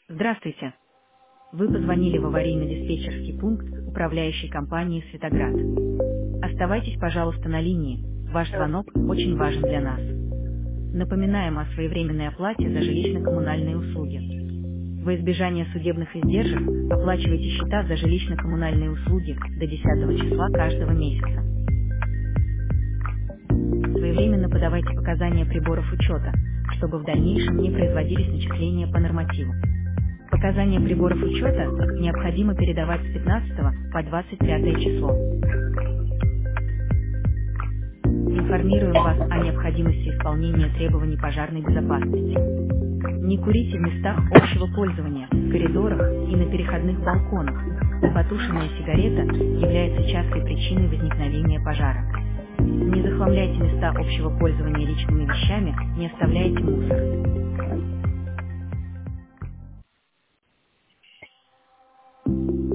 Здравствуйте. Вы позвонили в аварийно-диспетчерский пункт управляющей компании «Светоград». Оставайтесь, пожалуйста, на линии. Ваш звонок очень важен для нас. Напоминаем о своевременной оплате за жилищно-коммунальные услуги. Во избежание судебных издержек оплачивайте счета за жилищно-коммунальные услуги до 10 числа каждого месяца. Своевременно подавайте показания приборов учета, чтобы в дальнейшем не производились начисления по нормативу. Показания приборов учета необходимо передавать с 15 по 25 число. Информируем вас о необходимости исполнения требований пожарной безопасности. Не курите в местах общего пользования, в коридорах и на переходных балконах. Потушенная сигарета является частой причиной возникновения пожара. Не захламляйте места общего пользования личными вещами, не оставляйте мусор.